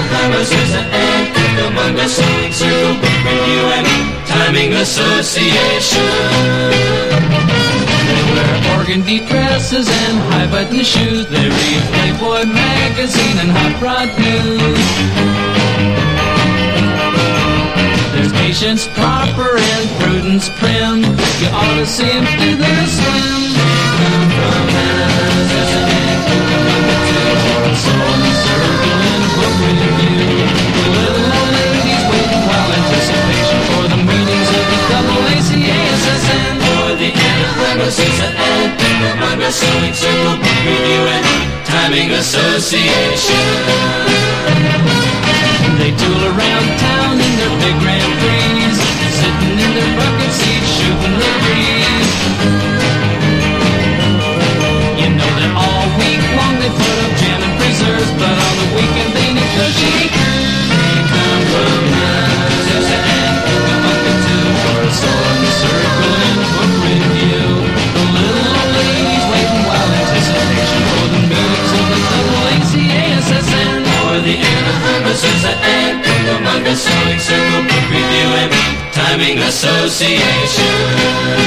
Susan and Cucamonga Sewing Circle Book Review and Timing Association. They wear organdy dresses and high-button shoes. They read Playboy magazine and Hot Rod News. There's Patience Proper and Prudence Prim. You ought to see them through their swim. They come from Hannah, Susan and Cucamonga too. Sewing Circle and Book Review. The little old ladies waiting while anticipation for the meetings of the AACASSN. For the Anna Susan and Cucamonga Sewing Circle Book Review and Timing Association. They tool around town in their big Grand Prix, sitting in their bucket seats, shooting the breeze. You know that all week long they put up jam and preserves, but on the weekend they negotiate. They come from Susan and Cucamonga too, for a sewing circle and book review. The little old ladies waiting while anticipation for the meetings of the AACASSN. For the Anna Susan and Cucamonga Sewing Circle Book Review and Timing Association.